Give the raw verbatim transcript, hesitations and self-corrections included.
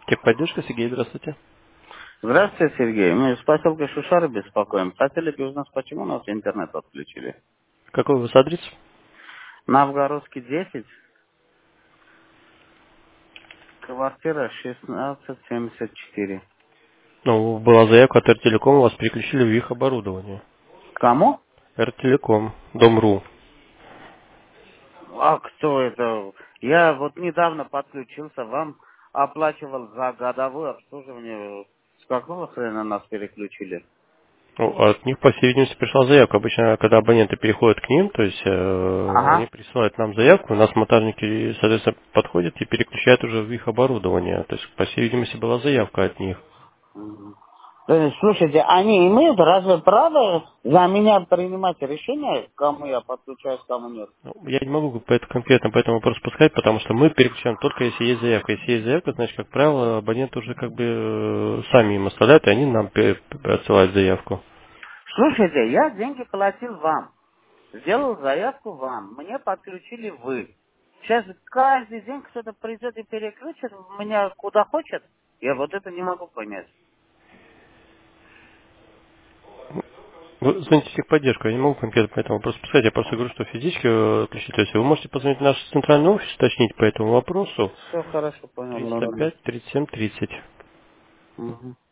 Техподдержка, Сергей, здравствуйте. Здравствуйте, Сергей. Мы из поселка Шушары беспокоим. Хотели бы узнать, почему нас интернет отключили. Какой у вас адрес? Новгородский десять, квартира шестнадцать семьдесят четыре. Ну, была заявка от Эр-Телеком, вас переключили в их оборудование. Кому? Эр-Телеком, Дом.ру. А кто это? Я вот недавно подключился, вам оплачивал за годовое обслуживание. С какого хрена нас переключили? Ну, от них, по всей видимости, пришла заявка. Обычно, когда абоненты переходят к ним, то есть э, они Ага. присылают нам заявку, у нас монтажники, соответственно, подходят и переключают уже в их оборудование. То есть, по всей видимости, была заявка от них. Мгм. Э, Слушайте, они имеют разве право за меня принимать решение, кому я подключаюсь, кому нет? Ну, я не могу по это, конкретно по этому вопросу подсказать, потому что мы переключаем только если есть заявка. Если есть заявка, значит, как правило, абоненты уже как бы э, сами им оставляют, и они нам пе- отсылают заявку. Слушайте, я деньги платил вам. Сделал заявку вам. Мне подключили вы. Сейчас каждый день кто-то придет и переключит меня куда хочет. Я вот это не могу понять. Вы звоните в техподдержку, я не могу конкретно по этому вопросу подсказать, я просто говорю, что физически э, ключи. То есть вы можете позвонить в наш центральный офис, уточнить по этому вопросу Все хорошо, понял. триста Ладно. пять тридцать семь тридцать. Мгм.